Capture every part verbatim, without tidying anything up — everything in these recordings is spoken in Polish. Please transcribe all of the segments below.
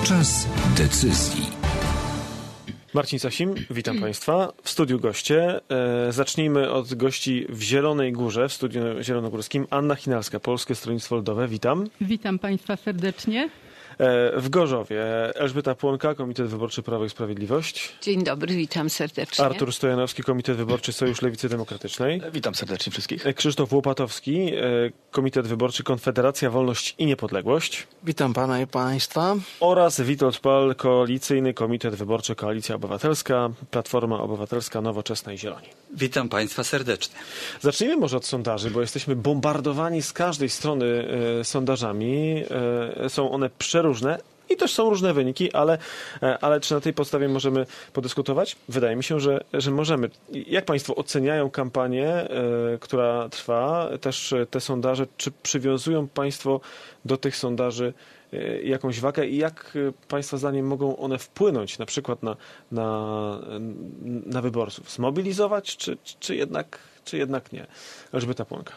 Czas decyzji. Marcin Sasim, witam Państwa. W studiu goście. E, zacznijmy od gości w Zielonej Górze, w studiu zielonogórskim. Anna Chinalska, Polskie Stronnictwo Ludowe. Witam. Witam Państwa serdecznie. E, w Gorzowie Elżbieta Płonka, Komitet Wyborczy Prawo i Sprawiedliwość. Dzień dobry, witam serdecznie. Artur Stojanowski, Komitet Wyborczy Sojusz Lewicy Demokratycznej. Witam serdecznie wszystkich. E, Krzysztof Łopatowski, e, Komitet Wyborczy Konfederacja Wolność i Niepodległość. Witam Pana i Państwa. Oraz Witold Pal, Koalicyjny Komitet Wyborczy Koalicja Obywatelska, Platforma Obywatelska, Nowoczesna i Zieloni. Witam Państwa serdecznie. Zacznijmy może od sondaży, bo jesteśmy bombardowani z każdej strony e, sondażami. E, są one przeróżne i też są różne wyniki, ale, e, ale czy na tej podstawie możemy podyskutować? Wydaje mi się, że, że możemy. Jak Państwo oceniają kampanię, e, która trwa, też te sondaże? Czy przywiązują Państwo do tych sondaży e, jakąś wagę i jak e, Państwa zdaniem mogą one wpłynąć na przykład na, na, na wyborców? Zmobilizować, czy, czy, jednak, czy jednak nie? Elżbieta Płonka.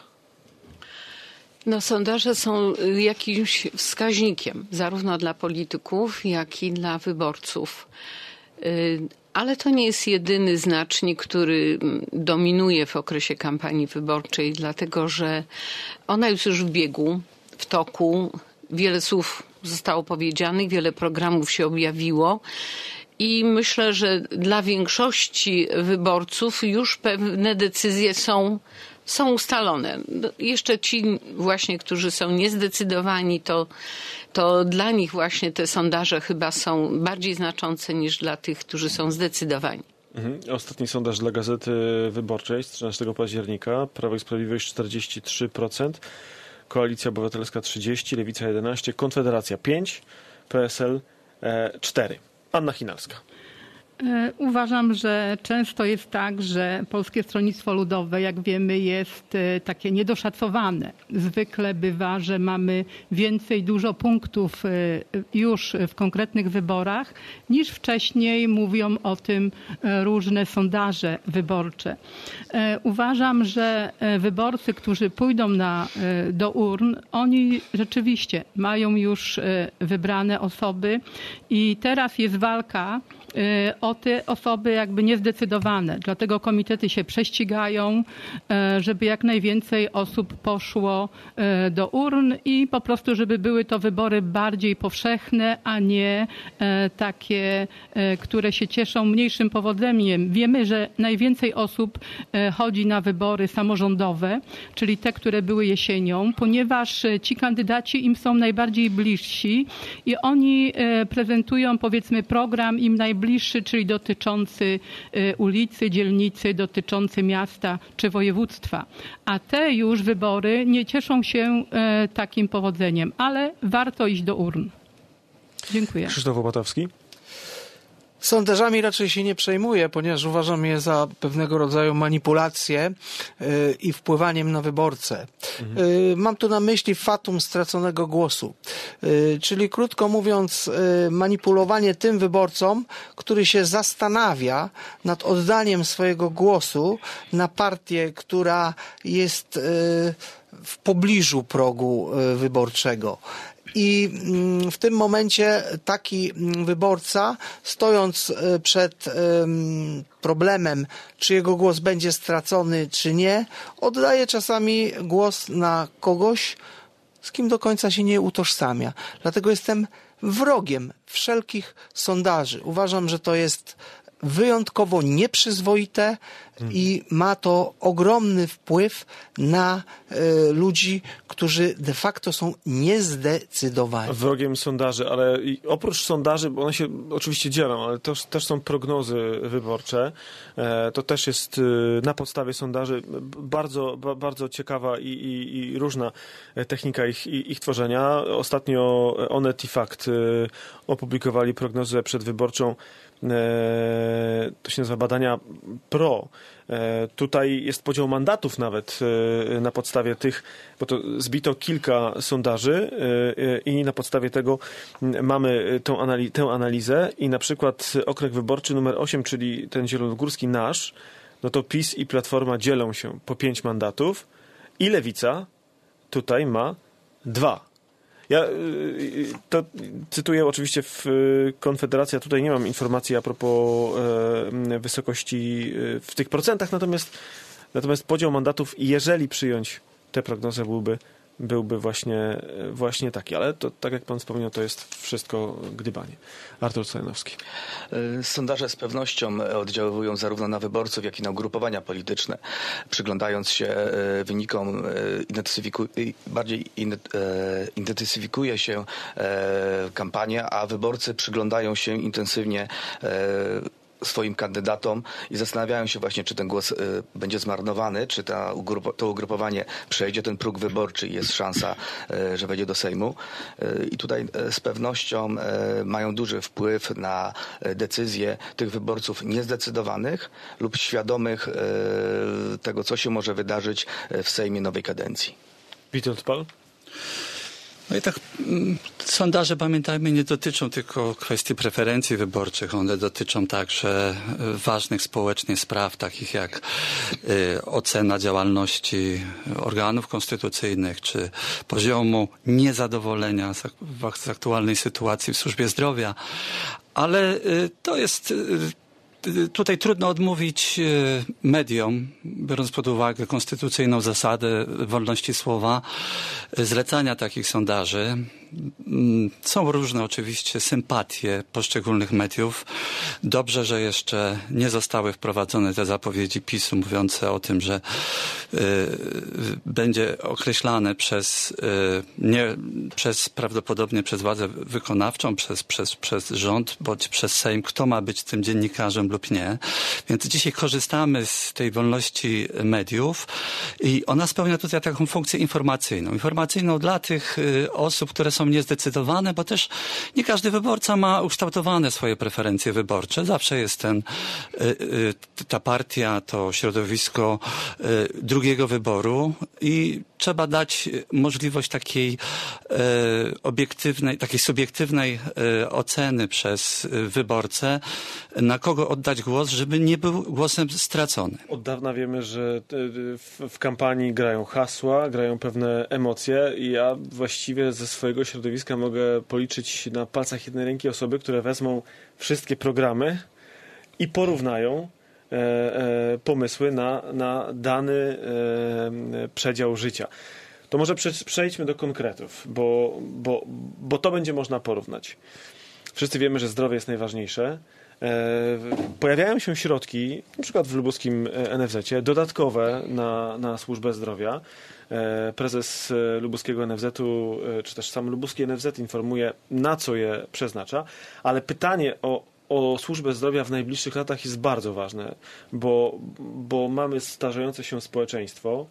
No, sondaże są jakimś wskaźnikiem, zarówno dla polityków, jak i dla wyborców. Ale to nie jest jedyny znacznik, który dominuje w okresie kampanii wyborczej, dlatego że ona jest już w biegu, w toku. Wiele słów zostało powiedzianych, wiele programów się objawiło. I myślę, że dla większości wyborców już pewne decyzje są Są ustalone. Jeszcze ci właśnie, którzy są niezdecydowani, to, to dla nich właśnie te sondaże chyba są bardziej znaczące niż dla tych, którzy są zdecydowani. Mhm. Ostatni sondaż dla Gazety Wyborczej z trzynastego października. Prawo i Sprawiedliwość czterdzieści trzy procent, Koalicja Obywatelska trzydzieści procent, Lewica jedenaście procent, Konfederacja pięć procent, P S L cztery procent. Anna Chinalska. Uważam, że często jest tak, że Polskie Stronnictwo Ludowe, jak wiemy, jest takie niedoszacowane. Zwykle bywa, że mamy więcej dużo punktów już w konkretnych wyborach, niż wcześniej mówią o tym różne sondaże wyborcze. Uważam, że wyborcy, którzy pójdą na, do urn, oni rzeczywiście mają już wybrane osoby i teraz jest walka o te osoby jakby niezdecydowane. Dlatego komitety się prześcigają, żeby jak najwięcej osób poszło do urn i po prostu, żeby były to wybory bardziej powszechne, a nie takie, które się cieszą mniejszym powodzeniem. Wiemy, że najwięcej osób chodzi na wybory samorządowe, czyli te, które były jesienią, ponieważ ci kandydaci im są najbardziej bliżsi i oni prezentują, powiedzmy, program im najbliższy, czyli dotyczący ulicy, dzielnicy, dotyczący miasta czy województwa. A te już wybory nie cieszą się takim powodzeniem, ale warto iść do urn. Dziękuję. Krzysztof Łopatowski. Sondażami raczej się nie przejmuję, ponieważ uważam je za pewnego rodzaju manipulację y, i wpływaniem na wyborcę. Mhm. Y, mam tu na myśli fatum straconego głosu. Y, czyli krótko mówiąc, y, manipulowanie tym wyborcom, który się zastanawia nad oddaniem swojego głosu na partię, która jest y, w pobliżu progu y, wyborczego. I w tym momencie taki wyborca, stojąc przed problemem, czy jego głos będzie stracony, czy nie, oddaje czasami głos na kogoś, z kim do końca się nie utożsamia. Dlatego jestem wrogiem wszelkich sondaży. Uważam, że to jest wyjątkowo nieprzyzwoite i ma to ogromny wpływ na y, ludzi, którzy de facto są niezdecydowani. Wrogiem sondaży, ale oprócz sondaży, bo one się oczywiście dzielą, ale to też są prognozy wyborcze. E, to też jest y, na podstawie sondaży bardzo, ba, bardzo ciekawa i, i, i różna technika ich, ich tworzenia. Ostatnio Onet i Fakt y, opublikowali prognozę przedwyborczą. To się nazywa badania pro. Tutaj jest podział mandatów nawet na podstawie tych, bo to zbito kilka sondaży i na podstawie tego mamy tą, analiz- tę analizę i na przykład okręg wyborczy numer osiem, czyli ten zielonogórski nasz, no to PiS i Platforma dzielą się po pięć mandatów i Lewica tutaj ma dwa. Ja to cytuję oczywiście w Konfederacja, tutaj nie mam informacji a propos wysokości w tych procentach, natomiast, natomiast podział mandatów, jeżeli przyjąć tę prognozę, byłby byłby właśnie, właśnie taki. Ale to, tak jak pan wspomniał, to jest wszystko gdybanie. Artur Stojanowski. Sondaże z pewnością oddziaływują zarówno na wyborców, jak i na ugrupowania polityczne. Przyglądając się wynikom, identyfiku- bardziej identyfikuje się kampania, a wyborcy przyglądają się intensywnie swoim kandydatom i zastanawiają się właśnie, czy ten głos y, będzie zmarnowany, czy ta ugrupo- to ugrupowanie przejdzie ten próg wyborczy i jest szansa, y, że wejdzie do Sejmu. Y, I tutaj y, z pewnością y, mają duży wpływ na y, decyzje tych wyborców niezdecydowanych lub świadomych y, tego, co się może wydarzyć w Sejmie nowej kadencji. Witold Pal? No i tak sondaże, pamiętajmy, nie dotyczą tylko kwestii preferencji wyborczych. One dotyczą także ważnych społecznie spraw, takich jak y, ocena działalności organów konstytucyjnych, czy poziomu niezadowolenia z, z aktualnej sytuacji w służbie zdrowia. Ale y, to jest... Y, Tutaj trudno odmówić mediom, biorąc pod uwagę konstytucyjną zasadę wolności słowa, zlecania takich sondaży. Są różne oczywiście sympatie poszczególnych mediów. Dobrze, że jeszcze nie zostały wprowadzone te zapowiedzi PiSu mówiące o tym, że y, będzie określane przez, y, nie, przez prawdopodobnie przez władzę wykonawczą, przez, przez, przez rząd, bądź przez Sejm, kto ma być tym dziennikarzem lub nie. Więc dzisiaj korzystamy z tej wolności mediów i ona spełnia tutaj taką funkcję informacyjną. Informacyjną dla tych y, osób, które są niezdecydowane, bo też nie każdy wyborca ma ukształtowane swoje preferencje wyborcze. Zawsze jest ten, ta partia, to środowisko drugiego wyboru i trzeba dać możliwość takiej obiektywnej, takiej subiektywnej oceny przez wyborcę, na kogo oddać głos, żeby nie był głosem stracony. Od dawna wiemy, że w kampanii grają hasła, grają pewne emocje i ja właściwie ze swojego środowiska mogę policzyć na palcach jednej ręki osoby, które wezmą wszystkie programy i porównają e, e, pomysły na, na dany e, przedział życia. To może przejdźmy do konkretów, bo, bo, bo to będzie można porównać. Wszyscy wiemy, że zdrowie jest najważniejsze. Pojawiają się środki, na przykład w lubuskim en ef zecie, dodatkowe na, na służbę zdrowia. Prezes lubuskiego en ef zetu, czy też sam lubuski en ef zet informuje, na co je przeznacza, ale pytanie o, o służbę zdrowia w najbliższych latach jest bardzo ważne, bo, bo mamy starzejące się społeczeństwo,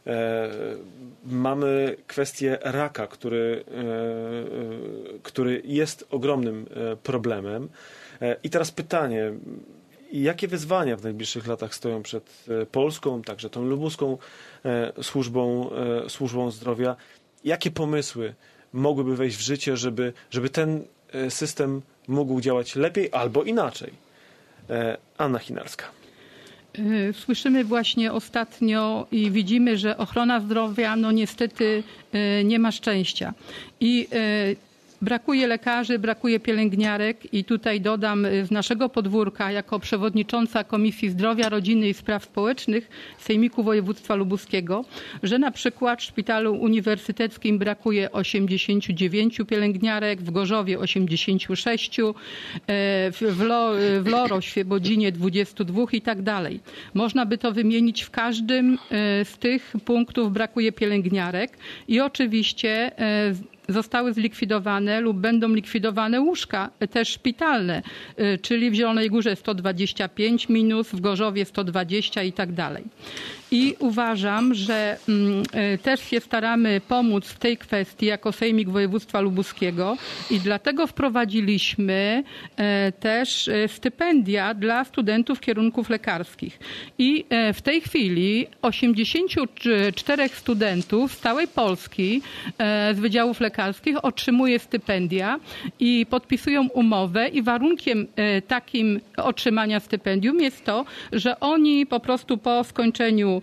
mamy kwestię raka, który, który jest ogromnym problemem. I teraz pytanie, jakie wyzwania w najbliższych latach stoją przed Polską, także tą lubuską służbą, służbą zdrowia? Jakie pomysły mogłyby wejść w życie, żeby, żeby ten system mógł działać lepiej albo inaczej? Anna Chinarska. Słyszymy właśnie ostatnio i widzimy, że ochrona zdrowia no niestety nie ma szczęścia. I brakuje lekarzy, brakuje pielęgniarek i tutaj dodam z naszego podwórka jako przewodnicząca Komisji Zdrowia, Rodziny i Spraw Społecznych Sejmiku Województwa Lubuskiego, że na przykład w Szpitalu Uniwersyteckim brakuje osiemdziesięciu dziewięciu pielęgniarek, w Gorzowie osiemdziesięciu sześciu, w, Lo, w Loro, Świebodzinie dwudziestu dwóch i tak dalej. Można by to wymienić, w każdym z tych punktów brakuje pielęgniarek i oczywiście zostały zlikwidowane lub będą likwidowane łóżka też szpitalne, czyli w Zielonej Górze sto dwadzieścia pięć minus, w Gorzowie sto dwadzieścia i tak dalej. I uważam, że też się staramy pomóc w tej kwestii jako Sejmik Województwa Lubuskiego i dlatego wprowadziliśmy też stypendia dla studentów kierunków lekarskich. I w tej chwili osiemdziesięciu czterech studentów z całej Polski z wydziałów lekarskich otrzymuje stypendia i podpisują umowę i warunkiem takim otrzymania stypendium jest to, że oni po prostu po skończeniu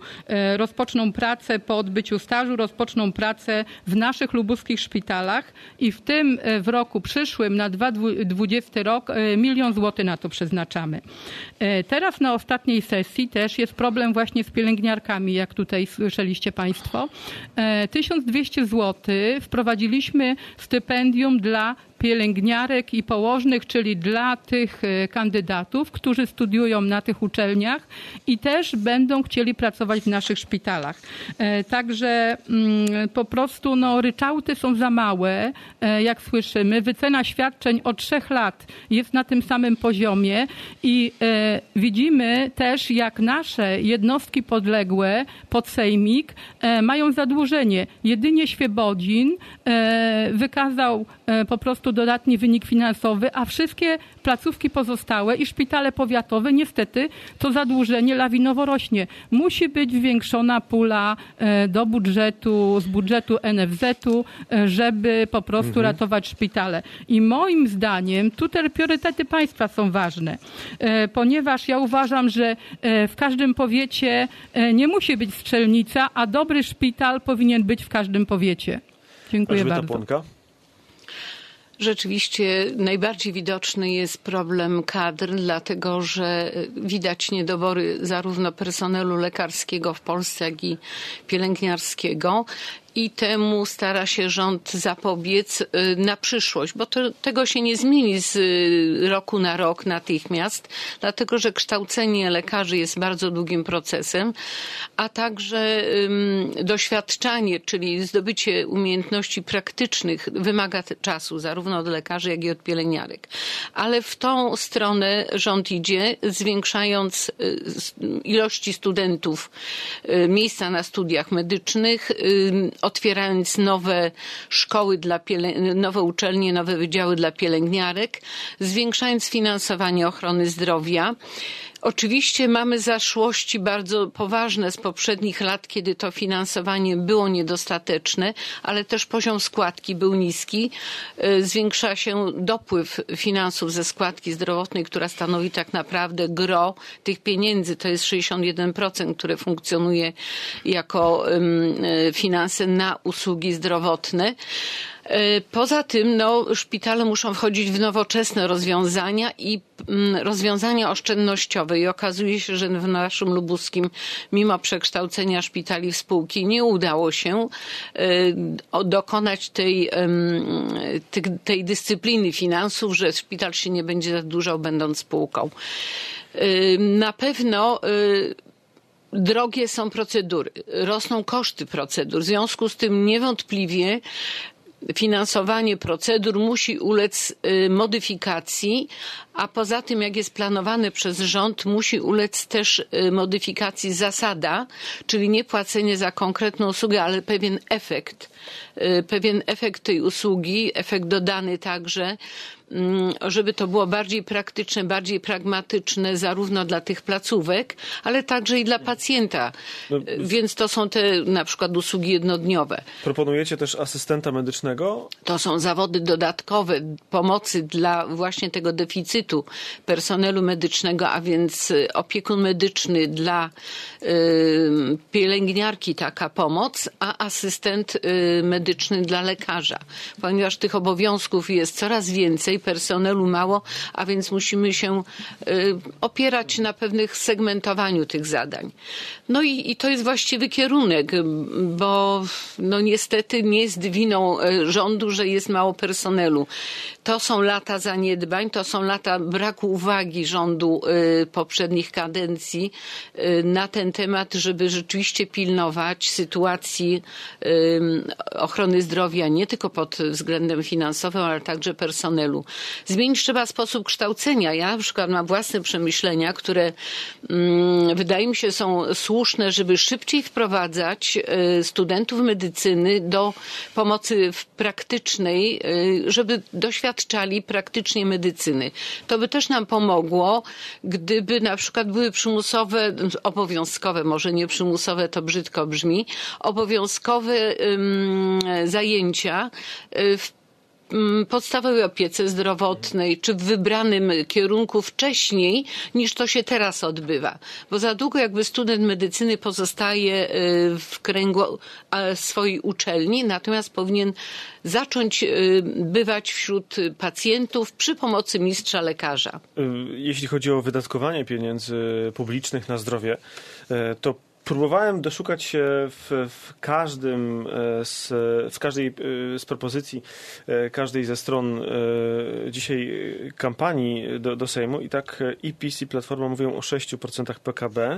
rozpoczną pracę po odbyciu stażu, rozpoczną pracę w naszych lubuskich szpitalach i w tym w roku przyszłym na dwa tysiące dwudziesty rok milion złotych na to przeznaczamy. Teraz na ostatniej sesji też jest problem właśnie z pielęgniarkami, jak tutaj słyszeliście Państwo. tysiąc dwieście złotych wprowadziliśmy stypendium dla pielęgniarek i położnych, czyli dla tych kandydatów, którzy studiują na tych uczelniach i też będą chcieli pracować w naszych szpitalach. Także po prostu no, ryczałty są za małe, jak słyszymy. Wycena świadczeń od trzech lat jest na tym samym poziomie i widzimy też, jak nasze jednostki podległe pod Sejmik mają zadłużenie. Jedynie Świebodzin wykazał po prostu dodatni wynik finansowy, a wszystkie placówki pozostałe i szpitale powiatowe niestety to zadłużenie lawinowo rośnie. Musi być zwiększona pula do budżetu, z budżetu N F Z-u, żeby po prostu mhm. ratować szpitale. I moim zdaniem tutaj priorytety państwa są ważne, ponieważ ja uważam, że w każdym powiecie nie musi być strzelnica, a dobry szpital powinien być w każdym powiecie. Dziękuję Elżbieta bardzo. Płonka. Rzeczywiście najbardziej widoczny jest problem kadr, dlatego że widać niedobory zarówno personelu lekarskiego w Polsce, jak i pielęgniarskiego. I temu stara się rząd zapobiec na przyszłość, bo to, tego się nie zmieni z roku na rok natychmiast, dlatego że kształcenie lekarzy jest bardzo długim procesem, a także um, doświadczanie, czyli zdobycie umiejętności praktycznych wymaga czasu, zarówno od lekarzy, jak i od pielęgniarek. Ale w tą stronę rząd idzie, zwiększając ilości studentów, miejsca na studiach medycznych, otwierając nowe szkoły, dla pielę- nowe uczelnie, nowe wydziały dla pielęgniarek, zwiększając finansowanie ochrony zdrowia. Oczywiście mamy zaszłości bardzo poważne z poprzednich lat, kiedy to finansowanie było niedostateczne, ale też poziom składki był niski. Zwiększa się dopływ finansów ze składki zdrowotnej, która stanowi tak naprawdę gros tych pieniędzy. To jest sześćdziesiąt jeden procent, które funkcjonuje jako finanse na usługi zdrowotne. Poza tym no, szpitale muszą wchodzić w nowoczesne rozwiązania i rozwiązania oszczędnościowe i okazuje się, że w naszym lubuskim mimo przekształcenia szpitali w spółki nie udało się dokonać tej, tej dyscypliny finansów, że szpital się nie będzie zadłużał będąc spółką. Na pewno drogie są procedury, rosną koszty procedur, w związku z tym niewątpliwie finansowanie procedur musi ulec modyfikacji, a poza tym, jak jest planowane przez rząd, musi ulec też modyfikacji zasada, czyli nie płacenie za konkretną usługę, ale pewien efekt, pewien efekt tej usługi, efekt dodany także, żeby to było bardziej praktyczne, bardziej pragmatyczne zarówno dla tych placówek, ale także i dla pacjenta. No, więc to są te na przykład usługi jednodniowe. Proponujecie też asystenta medycznego? To są zawody dodatkowe pomocy dla właśnie tego deficytu personelu medycznego, a więc opiekun medyczny dla y, pielęgniarki taka pomoc, a asystent y, medyczny dla lekarza. Ponieważ tych obowiązków jest coraz więcej, personelu mało, a więc musimy się y, opierać na pewnych segmentowaniu tych zadań. No i, i to jest właściwy kierunek, bo no niestety nie jest winą rządu, że jest mało personelu. To są lata zaniedbań, to są lata braku uwagi rządu y, poprzednich kadencji y, na ten temat, żeby rzeczywiście pilnować sytuacji y, ochrony zdrowia nie tylko pod względem finansowym, ale także personelu. Zmienić trzeba sposób kształcenia. Ja na przykład mam własne przemyślenia, które mm, wydaje mi się są słuszne, żeby szybciej wprowadzać y, studentów medycyny do pomocy praktycznej, y, żeby doświadczali praktycznie medycyny. To by też nam pomogło, gdyby na przykład były przymusowe, obowiązkowe, może nie przymusowe, to brzydko brzmi, obowiązkowe um, zajęcia w podstawowej opiece zdrowotnej, czy w wybranym kierunku wcześniej, niż to się teraz odbywa. Bo za długo jakby student medycyny pozostaje w kręgu swojej uczelni, natomiast powinien zacząć bywać wśród pacjentów przy pomocy mistrza lekarza. Jeśli chodzi o wydatkowanie pieniędzy publicznych na zdrowie, to próbowałem doszukać się w, w każdym z, w każdej z propozycji każdej ze stron dzisiaj kampanii do, do Sejmu i tak i PiS, i Platforma mówią o sześć procent P K B.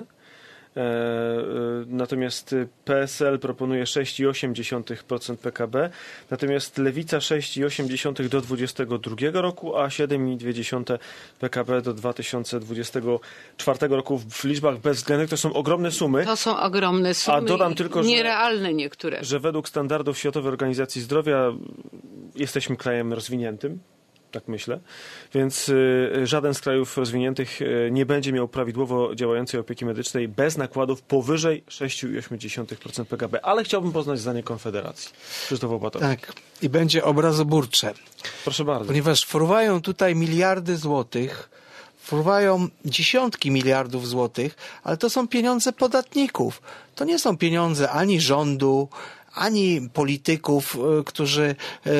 Natomiast P S L proponuje sześć przecinek osiem procent P K B, natomiast Lewica sześć przecinek osiem procent do dwudziestego drugiego roku, a siedem przecinek dwa P K B do dwa tysiące dwudziestego czwartego roku. W liczbach bezwzględnych to są ogromne sumy. To są ogromne sumy, a dodam tylko, nierealne że, niektóre. Że według standardów Światowej Organizacji Zdrowia jesteśmy krajem rozwiniętym. Tak myślę. Więc y, żaden z krajów rozwiniętych y, nie będzie miał prawidłowo działającej opieki medycznej bez nakładów powyżej sześć przecinek osiem procent P K B. Ale chciałbym poznać zdanie Konfederacji. Krzysztof Łopatowski. Tak. I będzie obrazoburcze. Proszę bardzo. Ponieważ fruwają tutaj miliardy złotych, fruwają dziesiątki miliardów złotych, ale to są pieniądze podatników. To nie są pieniądze ani rządu, ani polityków, którzy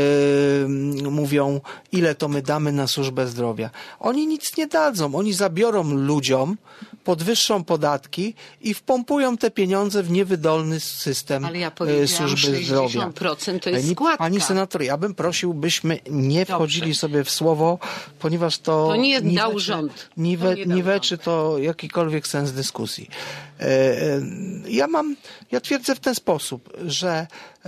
yy, mówią, ile to my damy na służbę zdrowia. Oni nic nie dadzą. Oni zabiorą ludziom, podwyższą podatki i wpompują te pieniądze w niewydolny system Ale ja yy, służby sześćdziesiąt zdrowia. procent to jest składka. Pani senator, ja bym prosił, byśmy nie wchodzili Dobrze. sobie w słowo, ponieważ to, To nie dał niweczy, rząd. Niwe, To nie dał niweczy to jakikolwiek sens dyskusji. E, e, ja mam, ja twierdzę w ten sposób, że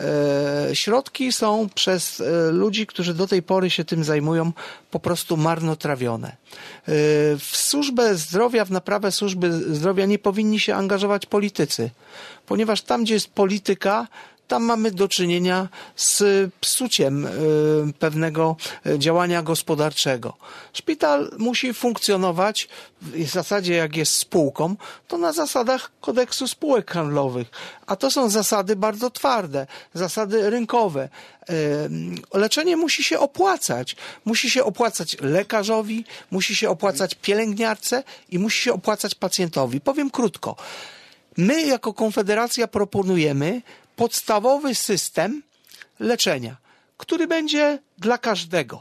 e, środki są przez e, ludzi, którzy do tej pory się tym zajmują, po prostu marnotrawione. E, w służbę zdrowia, w naprawę służby zdrowia nie powinni się angażować politycy, ponieważ tam, gdzie jest polityka, tam mamy do czynienia z psuciem y, pewnego działania gospodarczego. Szpital musi funkcjonować w zasadzie, jak jest spółką, to na zasadach kodeksu spółek handlowych. A to są zasady bardzo twarde, zasady rynkowe. Y, leczenie musi się opłacać. Musi się opłacać lekarzowi, musi się opłacać pielęgniarce i musi się opłacać pacjentowi. Powiem krótko. My jako Konfederacja proponujemy podstawowy system leczenia, który będzie dla każdego.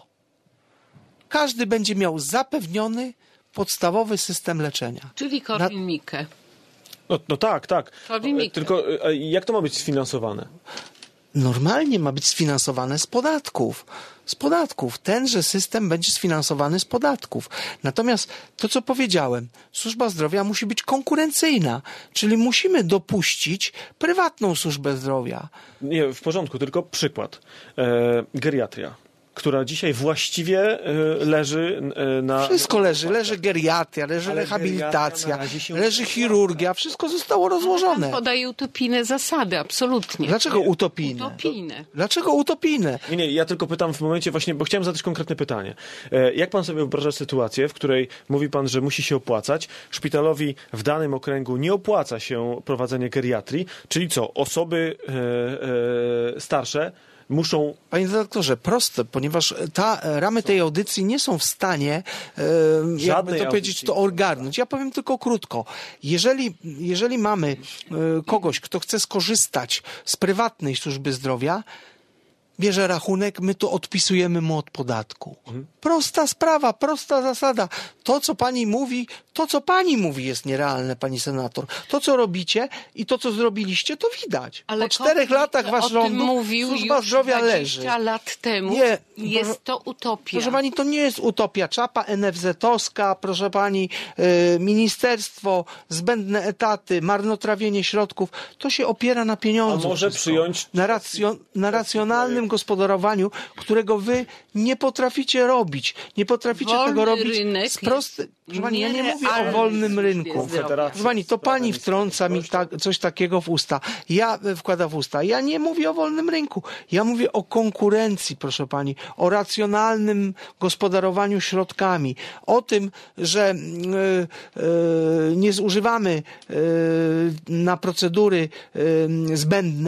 Każdy będzie miał zapewniony podstawowy system leczenia. Czyli Korwin-Mikke. No, no tak, tak. Korwin-Mikke. Tylko jak to ma być sfinansowane? Normalnie ma być sfinansowane z podatków. Z podatków. Tenże system będzie sfinansowany z podatków. Natomiast to, co powiedziałem, służba zdrowia musi być konkurencyjna, czyli musimy dopuścić prywatną służbę zdrowia. Nie, w porządku, tylko przykład. E, geriatria, która dzisiaj właściwie e, leży e, na... Wszystko leży. Leży geriatria, leży Ale rehabilitacja, geriatria na razie się leży chirurgia. Wszystko zostało rozłożone. Podaje utopijne zasady, absolutnie. Dlaczego utopijne? Utopijne. Dlaczego utopijne? Nie, nie, ja tylko pytam w momencie właśnie, bo chciałem zadać konkretne pytanie. E, jak pan sobie wyobraża sytuację, w której mówi pan, że musi się opłacać, szpitalowi w danym okręgu nie opłaca się prowadzenie geriatrii, czyli co, osoby e, e, starsze muszą... Panie redaktorze, proste, ponieważ ta, ramy tej audycji nie są w stanie, e, jakby to powiedzieć, to ogarnąć. Ja powiem tylko krótko. Jeżeli, jeżeli mamy e, kogoś, kto chce skorzystać z prywatnej służby zdrowia, bierze rachunek, my to odpisujemy mu od podatku. Mhm. Prosta sprawa, prosta zasada. To, co pani mówi, to, co pani mówi, jest nierealne, pani senator. To, co robicie i to, co zrobiliście, to widać. Ale po czterech latach wasz rząd służba zdrowia leży. dwadzieścia lat temu Nie, jest proszę, to utopia. Proszę pani, to nie jest utopia. Czapa en ef zet-owska, proszę pani, y, ministerstwo, zbędne etaty, marnotrawienie środków, to się opiera na pieniądzu. A może wszystko. przyjąć... Na, racjo, na racjonalnym gospodarowaniu, którego wy nie potraficie robić. Nie potraficie Wolny tego robić rynek z prosty... Proszę pani, ja nie mówię o wolnym rynku. Proszę pani, to pani wtrąca mi tak, coś takiego w usta. Ja wkładam w usta. Ja nie mówię o wolnym rynku. Ja mówię o konkurencji, proszę pani, o racjonalnym gospodarowaniu środkami, o tym, że yy, yy, nie zużywamy yy, na procedury yy, zbędne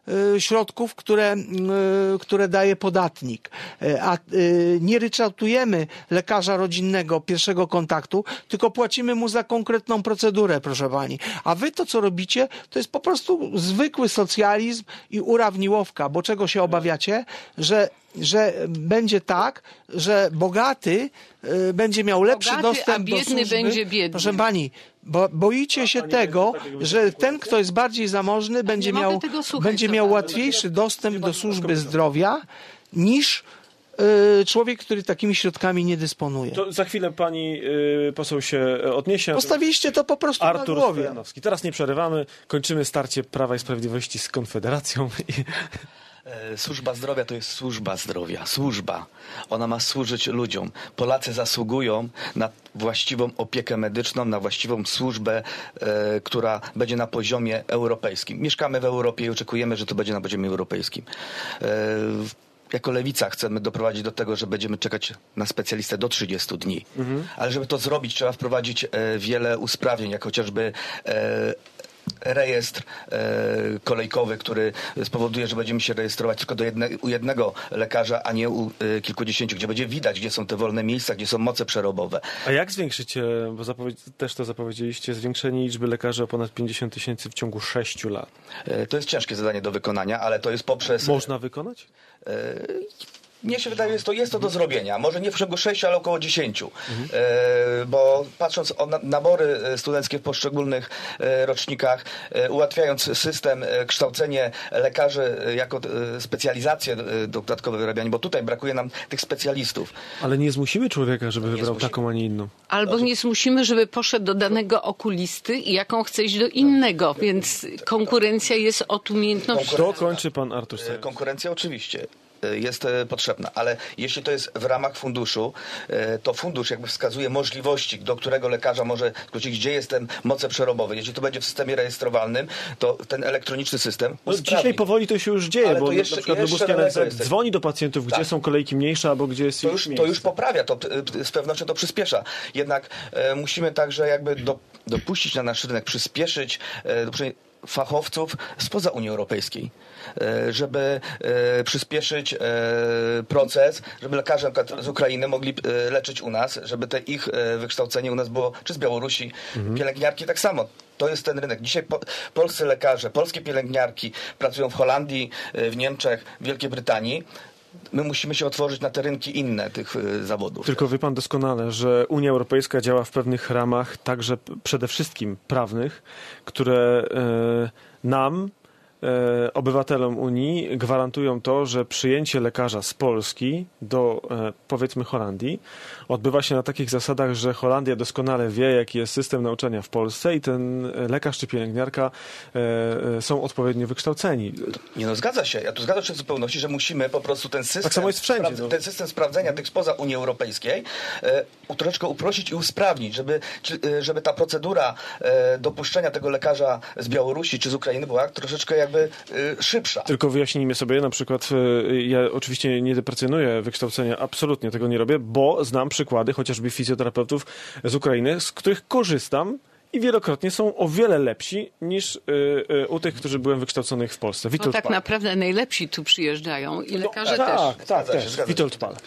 środków, które, które daje podatnik. A nie ryczałtujemy lekarza rodzinnego pierwszego kontaktu, tylko płacimy mu za konkretną procedurę, proszę pani. A wy to, co robicie, to jest po prostu zwykły socjalizm i urawniłowka, bo czego się obawiacie? Że że będzie tak, że bogaty y, będzie miał lepszy bogaty, dostęp a biedny do służby. będzie biedny. Proszę pani, bo boicie się tego, że ten, kto jest bardziej zamożny, będzie nie miał, mogę tego słuchać, będzie miał dobra. łatwiejszy dostęp do służby zdrowia niż y, człowiek, który takimi środkami nie dysponuje. To za chwilę pani y, poseł się odniesie. Postawiliście to po prostu Artur na głowie. Stojanowski. Teraz nie przerywamy. Kończymy starcie Prawa i Sprawiedliwości z Konfederacją. I... Służba zdrowia to jest służba zdrowia. Służba. Ona ma służyć ludziom. Polacy zasługują na właściwą opiekę medyczną, na właściwą służbę, e, która będzie na poziomie europejskim. Mieszkamy w Europie i oczekujemy, że to będzie na poziomie europejskim. E, Jako Lewica chcemy doprowadzić do tego, że będziemy czekać na specjalistę do trzydziestu dni. Mhm. Ale żeby to zrobić, trzeba wprowadzić e, wiele usprawnień, jak chociażby e, rejestr e, kolejkowy, który spowoduje, że będziemy się rejestrować tylko do jedne, u jednego lekarza, a nie u e, kilkudziesięciu, gdzie będzie widać, gdzie są te wolne miejsca, gdzie są moce przerobowe. A jak zwiększycie, bo zapowiedz, też to zapowiedzieliście, zwiększenie liczby lekarzy o ponad pięćdziesiąt tysięcy w ciągu sześciu lat? E, to jest ciężkie zadanie do wykonania, ale to jest poprzez... Można wykonać? E, Mnie się wydaje, że to jest to do zrobienia. Może nie w ciągu sześciu, ale około dziesięciu. Mhm. E, bo patrząc o na, nabory studenckie w poszczególnych e, rocznikach, e, ułatwiając system, e, kształcenie lekarzy e, jako e, specjalizację e, dodatkowe wyrabianie, bo tutaj brakuje nam tych specjalistów. Ale nie zmusimy człowieka, żeby nie wybrał zmusimy. taką, a nie inną. Albo nie zmusimy, żeby poszedł do danego okulisty i jaką chce iść do innego, więc konkurencja jest od umiejętności. To kończy pan Artur Stojanowski. Konkurencja oczywiście jest potrzebna, ale jeśli to jest w ramach funduszu, to fundusz jakby wskazuje możliwości, do którego lekarza może skrócić, gdzie jest ten moce przerobowe. Jeśli to będzie w systemie rejestrowalnym, to ten elektroniczny system no, dzisiaj powoli to się już dzieje, ale bo jeszcze, na przykład Lubuskie N S Z dzwoni do pacjentów, gdzie tak. są kolejki mniejsze, albo gdzie jest to już, to już poprawia, to z pewnością to przyspiesza. Jednak e, musimy także jakby do, dopuścić na nasz rynek, przyspieszyć e, fachowców spoza Unii Europejskiej, żeby przyspieszyć proces, żeby lekarze z Ukrainy mogli leczyć u nas, żeby te ich wykształcenie u nas było, czy z Białorusi, mhm. pielęgniarki tak samo. To jest ten rynek. Dzisiaj po, polscy lekarze, polskie pielęgniarki pracują w Holandii, w Niemczech, w Wielkiej Brytanii. My musimy się otworzyć na te rynki inne tych y, zawodów. Tylko wie pan doskonale, że Unia Europejska działa w pewnych ramach, także przede wszystkim prawnych, które y, nam, y, obywatelom Unii, gwarantują to, że przyjęcie lekarza z Polski do, y, powiedzmy, Holandii odbywa się na takich zasadach, że Holandia doskonale wie, jaki jest system nauczania w Polsce i ten lekarz czy pielęgniarka e, są odpowiednio wykształceni. Nie no, zgadza się. Ja tu zgadzam się w zupełności, że musimy po prostu ten system, tak samo jest wszędzie, spra- no. ten system sprawdzenia tych spoza Unii Europejskiej e, troszeczkę uprościć i usprawnić, żeby, czy, żeby ta procedura e, dopuszczenia tego lekarza z Białorusi czy z Ukrainy była troszeczkę jakby e, szybsza. Tylko wyjaśnijmy sobie, na przykład e, ja oczywiście nie deprecjonuję wykształcenia, absolutnie tego nie robię, bo znam przykłady chociażby fizjoterapeutów z Ukrainy, z których korzystam i wielokrotnie są o wiele lepsi niż y, y, u tych, którzy byłem wykształconych w Polsce. No tak naprawdę najlepsi tu przyjeżdżają i lekarze no, też. Tak, tak, też. Witold Pal.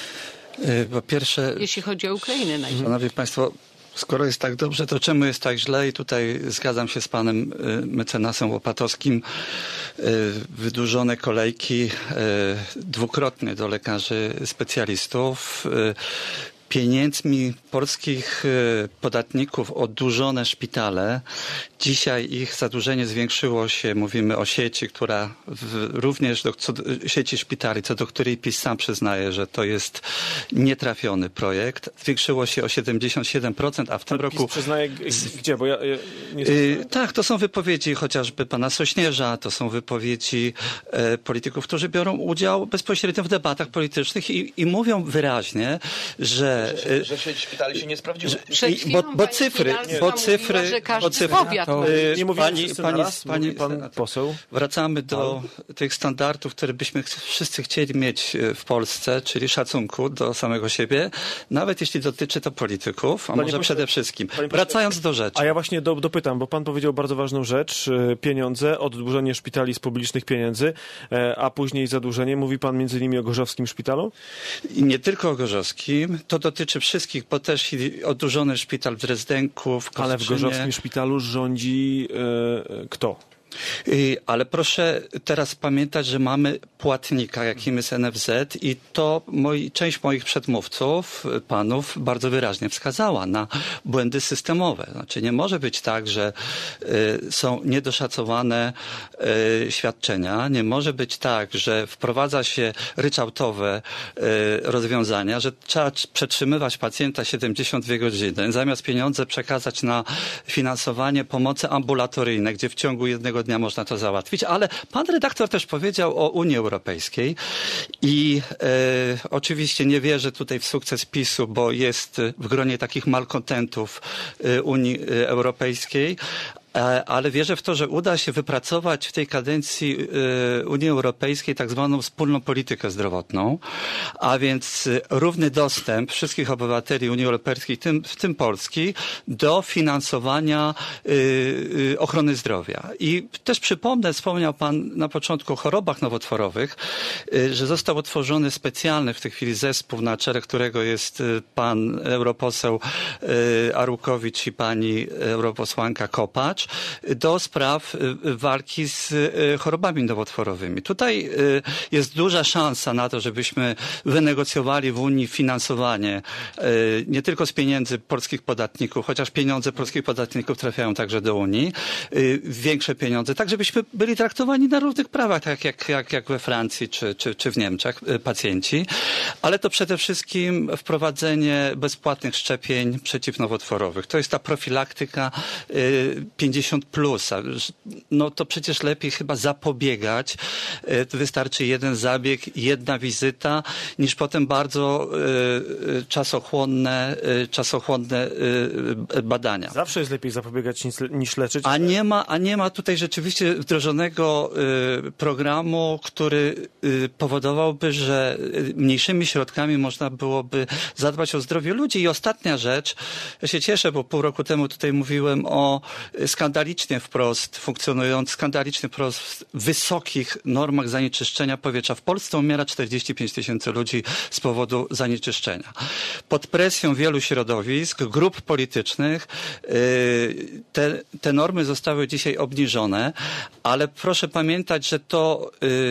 Po pierwsze... Jeśli chodzi o Ukrainę najpierw. Szanowni Państwo, skoro jest tak dobrze, to czemu jest tak źle? I tutaj zgadzam się z panem mecenasem Łopatowskim. Wydłużone kolejki dwukrotnie do lekarzy specjalistów. Pieniędzmi polskich podatników oddłużone szpitale. Dzisiaj ich zadłużenie zwiększyło się, mówimy o sieci, która w, również do co, sieci szpitali, co do której PiS sam przyznaje, że to jest nietrafiony projekt. Zwiększyło się o siedemdziesiąt siedem procent, a w tym PiS roku... przyznaje gdzie? Bo ja, ja nie yy, tak, to są wypowiedzi chociażby pana Sośnierza, to są wypowiedzi e, polityków, którzy biorą udział bezpośrednio w debatach politycznych i, i mówią wyraźnie, że... Że, że sieć szpitali się nie sprawdziła. Że, i, bo, bo cyfry, bo cyfry, mówiła, że każdy bo cyfry, powiat To... Yy, nie mówimy pani, wszyscy pani, naraz, pani mówi pan senator, poseł. Wracamy do tych standardów, które byśmy wszyscy chcieli mieć w Polsce, czyli szacunku do samego siebie, nawet jeśli dotyczy to polityków, a Panie może pośle, przede wszystkim. panie pośle, Wracając do rzeczy. A ja właśnie do, dopytam, bo pan powiedział bardzo ważną rzecz, pieniądze, oddłużenie szpitali z publicznych pieniędzy, a później zadłużenie. Mówi pan między innymi o Gorzowskim szpitalu? I nie tylko o Gorzowskim, to dotyczy wszystkich, bo też i oddłużony szpital w Drezdenku, w Kostrzynie. Ale w Gorzowskim szpitalu rządzi e, kto? Ale proszę teraz pamiętać, że mamy płatnika, jakim jest N F Z i to moi, część moich przedmówców, panów, bardzo wyraźnie wskazała na błędy systemowe. Znaczy nie może być tak, że y, są niedoszacowane y, świadczenia, nie może być tak, że wprowadza się ryczałtowe y, rozwiązania, że trzeba przetrzymywać pacjenta siedemdziesiąt dwie godziny, zamiast pieniądze przekazać na finansowanie pomocy ambulatoryjnej, gdzie w ciągu jednego dnia można to załatwić, ale pan redaktor też powiedział o Unii Europejskiej i e, oczywiście nie wierzę tutaj w sukces PiSu, bo jest w gronie takich malkontentów e, Unii Europejskiej, ale wierzę w to, że uda się wypracować w tej kadencji Unii Europejskiej tak zwaną wspólną politykę zdrowotną, a więc równy dostęp wszystkich obywateli Unii Europejskiej, w tym Polski, do finansowania ochrony zdrowia. I też przypomnę, wspomniał pan na początku o chorobach nowotworowych, że został utworzony specjalny w tej chwili zespół, na czele którego jest pan europoseł Arłukowicz i pani europosłanka Kopacz, do spraw walki z chorobami nowotworowymi. Tutaj jest duża szansa na to, żebyśmy wynegocjowali w Unii finansowanie nie tylko z pieniędzy polskich podatników, chociaż pieniądze polskich podatników trafiają także do Unii, większe pieniądze, tak żebyśmy byli traktowani na równych prawach, tak jak, jak, jak we Francji czy, czy, czy w Niemczech, pacjenci, ale to przede wszystkim wprowadzenie bezpłatnych szczepień przeciwnowotworowych. To jest ta profilaktyka pięćdziesiąt plus. No to przecież lepiej chyba zapobiegać. Wystarczy jeden zabieg, jedna wizyta, niż potem bardzo y, czasochłonne, y, czasochłonne y, badania. Zawsze jest lepiej zapobiegać niż, niż leczyć. A nie ma, a nie ma tutaj rzeczywiście wdrożonego y, programu, który y, powodowałby, że mniejszymi środkami można byłoby zadbać o zdrowie ludzi. I ostatnia rzecz, ja się cieszę, bo pół roku temu tutaj mówiłem o skandalicznie wprost funkcjonujących, skandalicznie wprost wysokich normach zanieczyszczenia powietrza. W Polsce umiera czterdzieści pięć tysięcy ludzi z powodu zanieczyszczenia. Pod presją wielu środowisk, grup politycznych te, te normy zostały dzisiaj obniżone, ale proszę pamiętać, że to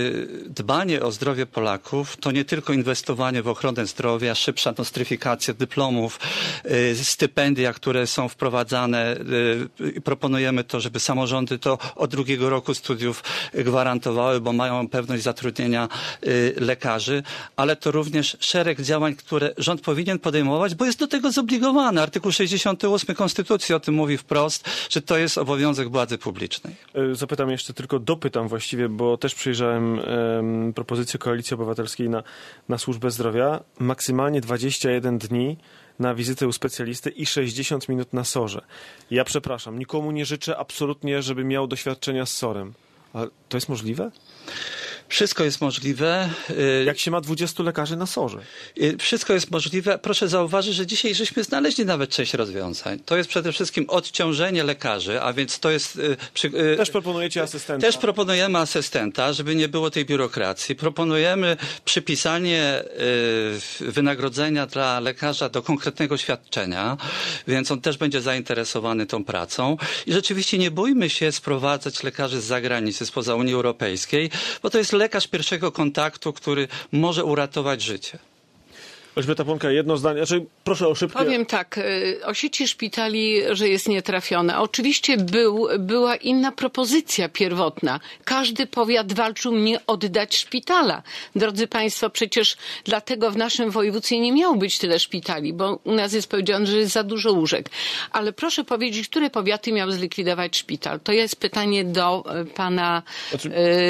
dbanie o zdrowie Polaków to nie tylko inwestowanie w ochronę zdrowia, szybsza nostryfikacja dyplomów, stypendia, które są wprowadzane. Proponujemy to, żeby samorządy to od drugiego roku studiów gwarantowały, bo mają pewność zatrudnienia lekarzy, ale to również szereg działań, które rząd powinien podejmować, bo jest do tego zobligowany. Artykuł sześćdziesiąty ósmy Konstytucji o tym mówi wprost, że to jest obowiązek władzy publicznej. Zapytam jeszcze, tylko dopytam właściwie, bo też przyjrzałem um, propozycję Koalicji Obywatelskiej na, na służbę zdrowia. Maksymalnie dwadzieścia jeden dni na wizytę u specjalisty i sześćdziesiąt minut na sorze. Ja przepraszam, nikomu nie życzę absolutnie, żeby miał doświadczenia z sorem. Ale to jest możliwe? Wszystko jest możliwe. Jak się ma dwudziestu lekarzy na sorze? Wszystko jest możliwe. Proszę zauważyć, że dzisiaj żeśmy znaleźli nawet część rozwiązań. To jest przede wszystkim odciążenie lekarzy, a więc to jest... Też proponujecie asystenta? Też proponujemy asystenta, żeby nie było tej biurokracji. Proponujemy przypisanie wynagrodzenia dla lekarza do konkretnego świadczenia, więc on też będzie zainteresowany tą pracą. I rzeczywiście nie bójmy się sprowadzać lekarzy z zagranicy, spoza Unii Europejskiej, bo to jest lekarz pierwszego kontaktu, który może uratować życie. Elżbieta Płonka, jedno zdanie. Znaczy, proszę o szybkie... Powiem tak, o sieci szpitali, że jest nietrafiona. Oczywiście był, była inna propozycja pierwotna. Każdy powiat walczył nie oddać szpitala. Drodzy Państwo, przecież dlatego w naszym województwie nie miało być tyle szpitali, bo u nas jest powiedziane, że jest za dużo łóżek. Ale proszę powiedzieć, które powiaty miały zlikwidować szpital? To jest pytanie do pana znaczy,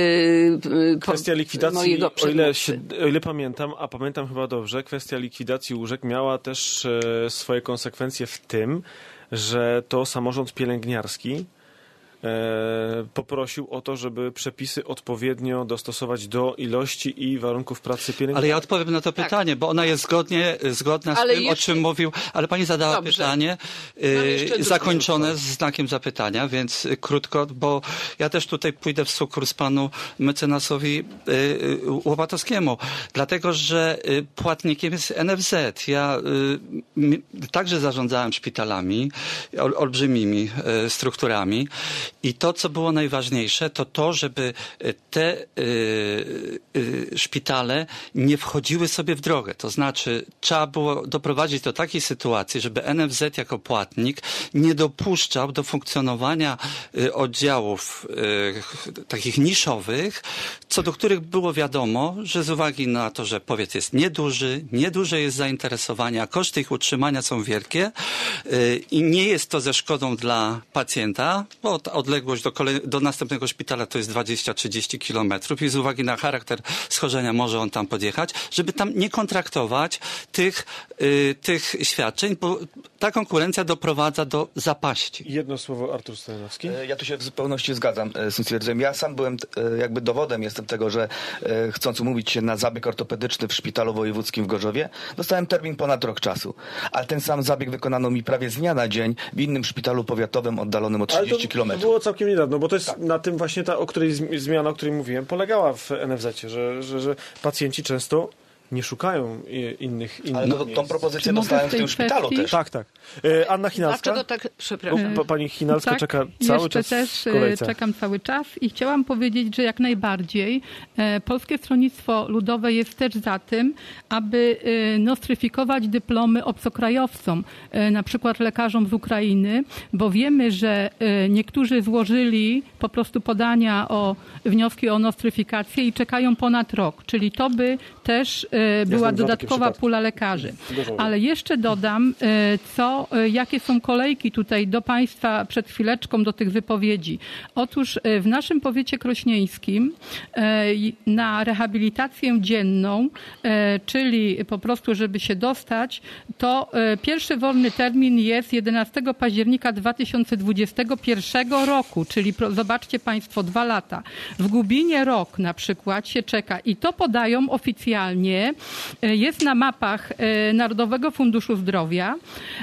yy, kwestia likwidacji, mojego o ile, się, o ile pamiętam, a pamiętam chyba dobrze, kwestia likwidacji łóżek miała też e, swoje konsekwencje w tym, że to samorząd pielęgniarski e, poprosił o to, żeby przepisy odpowiednio dostosować do ilości i warunków pracy pielęgniarek. Ale ja odpowiem na to pytanie, bo ona jest zgodnie, zgodna z Ale tym, jeszcze- o czym mówił, ale pani zadała Dobrze. pytanie Mam jeszcze y, drugie. zakończone z znakiem zapytania, więc y, krótko, bo ja też tutaj pójdę w sukurs panu mecenasowi y, y, Łopatowskiemu, dlatego, że y, płatnikiem jest N F Z. Ja y, m, także zarządzałem szpitalami, ol, olbrzymimi y, strukturami i to, co było najważniejsze, to to, żeby y, te y, y, szpitale nie wchodziły sobie w drogę. To znaczy trzeba było doprowadzić do takiej sytuacji, żeby N F Z jako płatnik nie dopuszczał do funkcjonowania y, oddziałów y, takich niszowych, co do których było wiadomo, że z uwagi na to, że powiat jest nieduży, nieduże jest zainteresowanie, a koszty ich utrzymania są wielkie y, i nie jest to ze szkodą dla pacjenta, bo ta odległość do, kolej- do następnego szpitala to jest dwadzieścia trzydzieści kilometrów i z uwagi na charakter schorzenia może on tam podjechać, żeby tam nie kontraktować tych, y, tych świadczeń, bo ta konkurencja doprowadza do zapaści. Jedno słowo, Artur Stojanowski. E, Ja tu się w zupełności zgadzam e, z tym stwierdzeniem. Ja sam byłem e, jakby dowodem jestem tego, że e, chcąc umówić się na zabieg ortopedyczny w szpitalu wojewódzkim w Gorzowie, dostałem termin ponad rok czasu. Ale ten sam zabieg wykonano mi prawie z dnia na dzień w innym szpitalu powiatowym oddalonym o Ale trzydzieści to kilometrów. było całkiem niedawno, bo to jest na tym właśnie ta, o której zmi- zmiana, o której mówiłem, polegała w N F Z-cie, że, że, że pacjenci często nie szukają i- innych innych Ale to, miejsc. tą propozycję Czy mogę dostałem w w tej tym szpitalu kwestii? też. Tak, tak. E, Anna Chinalska. Dlaczego tak, przepraszam. O, pa- Pani Chinalska Tak, czeka cały jeszcze czas też w e, kolejce. czekam cały czas i chciałam powiedzieć, że jak najbardziej e, Polskie Stronnictwo Ludowe jest też za tym, aby e, nostryfikować dyplomy obcokrajowcom, e, na przykład lekarzom z Ukrainy, bo wiemy, że e, niektórzy złożyli po prostu podania o wnioski o nostryfikację i czekają ponad rok, czyli to by też e, była znam dwa takie dodatkowa przypadki. pula lekarzy. Gorzej. Ale jeszcze dodam, e, co, e, jakie są kolejki tutaj do Państwa przed chwileczką do tych wypowiedzi. Otóż e, w naszym powiecie krośnieńskim e, i na rehabilitację dzienną, e, czyli po prostu, żeby się dostać, to e, pierwszy wolny termin jest jedenastego października dwa tysiące dwudziestego pierwszego roku, czyli pro, zobaczcie Państwo, dwa lata. W Gubinie rok na przykład się czeka i to podają oficjalnie, e, jest na mapach e, Narodowego Funduszu Zdrowia,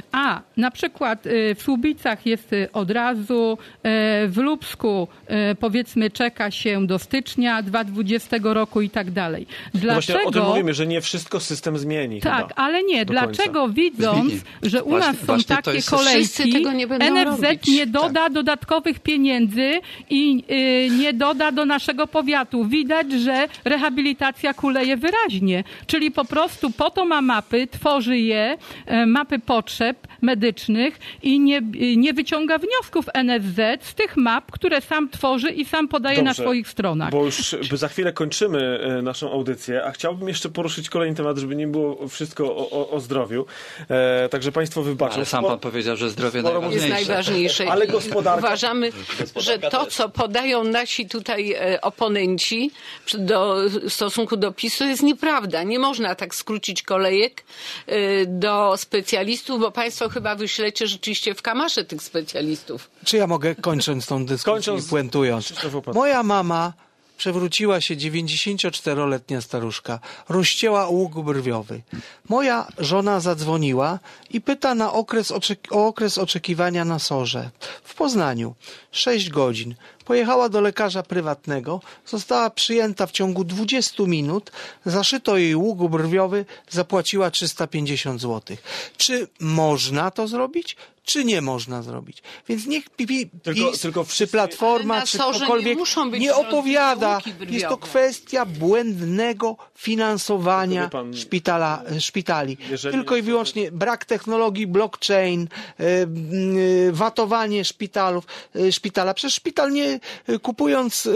a na przykład e, w Słubicach jest e, od razu, e, w Lubsku e, powiedzmy czeka się do stycznia dwa tysiące dwudziestego roku i tak dalej. No właśnie o tym Dlaczego? mówimy, że nie wszystko system zmieni. Tak, chyba. ale nie. do Dlaczego widząc, Zmieni. że u Właśnie- nas są właśnie to takie jest- Wszyscy kolejki, tego nie będą N F Z robić. nie doda dodatkowych pieniędzy i y, nie doda do naszego powiatu. Widać, że rehabilitacja kuleje wyraźnie. Czyli po prostu po to ma mapy, tworzy je, e, mapy potrzeb medycznych i nie, y, nie wyciąga wniosków N F Z z tych map, które sam tworzy i sam podaje na Dobrze, swoich stronach. Bo już za chwilę kończymy e, naszą audycję, a chciałbym jeszcze poruszyć kolejny temat, żeby nie było wszystko o, o, o zdrowiu. E, także Państwo wybaczą. Ale sam pan powiedział, że zdrowie sporo Jest najważniejsze. najważniejsze. Ale I gospodarka- Uważamy, że to, co podają nasi tutaj e, oponenci przy- do, w stosunku do PiSu jest nieprawda. Nie można tak skrócić kolejek e, do specjalistów, bo Państwo chyba wyślecie rzeczywiście w kamasze tych specjalistów. Czy ja mogę, kończąc tą dyskusję Kończąc- i puentując. Krzysztof Opat. Moja mama przewróciła się, dziewięćdziesięcioczteroletnia staruszka, rozcięła łuk brwiowy. Moja żona zadzwoniła i pyta na okres oczek- o okres oczekiwania na sorze. W Poznaniu. Sześć godzin. Pojechała do lekarza prywatnego, została przyjęta w ciągu dwudziestu minut, zaszyto jej łuk brwiowy, zapłaciła trzysta pięćdziesiąt złotych. Czy można to zrobić? Czy nie można zrobić? Więc niech pi, pi, Tylko- PiS, tylko czy wszyscy- Platforma, Ale na czy sorze nie ktokolwiek muszą być nie opowiada. łuki brwiowe. Jest to kwestia błędnego finansowania Tylko wie pan- szpitala, szpitali. Jeżeli- Tylko i wyłącznie brak technologii blockchain, y, y, watowanie szpitalów, y, szpitala. Przecież szpital nie, kupując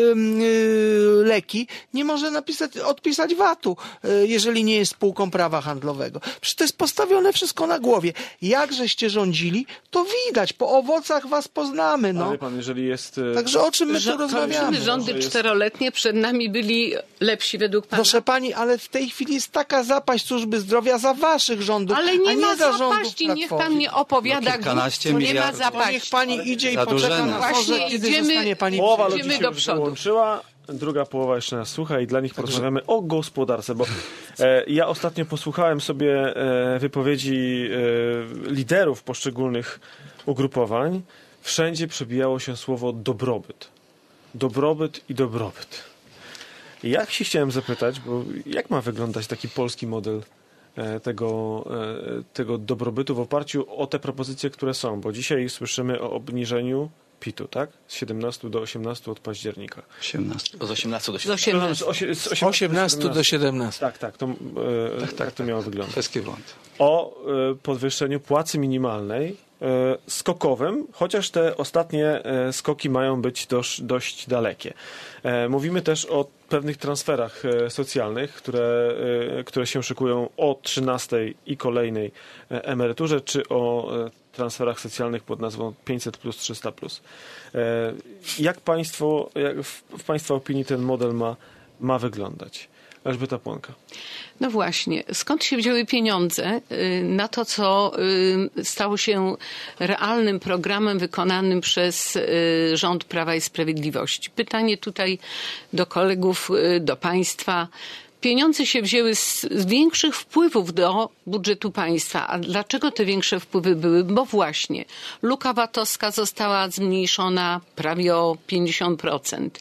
leki nie może napisać, odpisać vatu, jeżeli nie jest spółką prawa handlowego. Przecież to jest postawione wszystko na głowie. Jak żeście rządzili, to widać. Po owocach was poznamy. No. Ale pan, jeżeli jest... Także o czym my tu Rząd- rozmawiamy? kończymy rządy jest- czteroletnie, przed nami byli lepsi według pana. Proszę pani, ale w tej chwili jest taka zapaść służby zdrowia za waszych rządów, Ale nie a nie ma za rządów zapaści, niech pan Platformy. nie opowiada No kilkanaście głupstw, nie ma miliardów. To niech zapaści. pani idzie i poczeka Zadłużenia. na Właśnie porze, kiedy idziemy- zostanie pani Połowa przewodniczącą. ludzi Idziemy się do już przodu. wyłączyła, druga połowa jeszcze nas słucha i dla nich porozmawiamy o gospodarce, bo e, ja ostatnio posłuchałem sobie e, wypowiedzi e, liderów poszczególnych ugrupowań. Wszędzie przebijało się słowo dobrobyt. Dobrobyt i dobrobyt. I ja się chciałem zapytać, bo jak ma wyglądać taki polski model e, tego, e, tego dobrobytu w oparciu o te propozycje, które są? Bo dzisiaj słyszymy o obniżeniu pitu, tak? Z siedemnastu do osiemnastu od października. osiemnaście. Od osiemnastu do Z siedemnastu. osiemnastu. Z osie- z Z osiemnastu do siedemnastu. Tak, tak, to, e, tak, to miało wyglądać. Wszystkie błąd. O e, podwyższeniu płacy minimalnej e, skokowym, chociaż te ostatnie e, skoki mają być dość, dość dalekie. E, mówimy też o pewnych transferach e, socjalnych, które, e, które się szykują o trzynastej i kolejnej e, emeryturze, czy o e, transferach socjalnych pod nazwą pięćset plus, trzysta plus. E, jak państwo, jak w, w państwa opinii ten model ma, ma wyglądać? Elżbieta Płonka. No właśnie, skąd się wzięły pieniądze y, na to, co y, stało się realnym programem wykonanym przez y, rząd Prawa i Sprawiedliwości? Pytanie tutaj do kolegów, y, do państwa. Pieniądze się wzięły z, z większych wpływów do budżetu państwa. A dlaczego te większe wpływy były? Bo właśnie luka VAT-owska została zmniejszona prawie o pięćdziesiąt procent,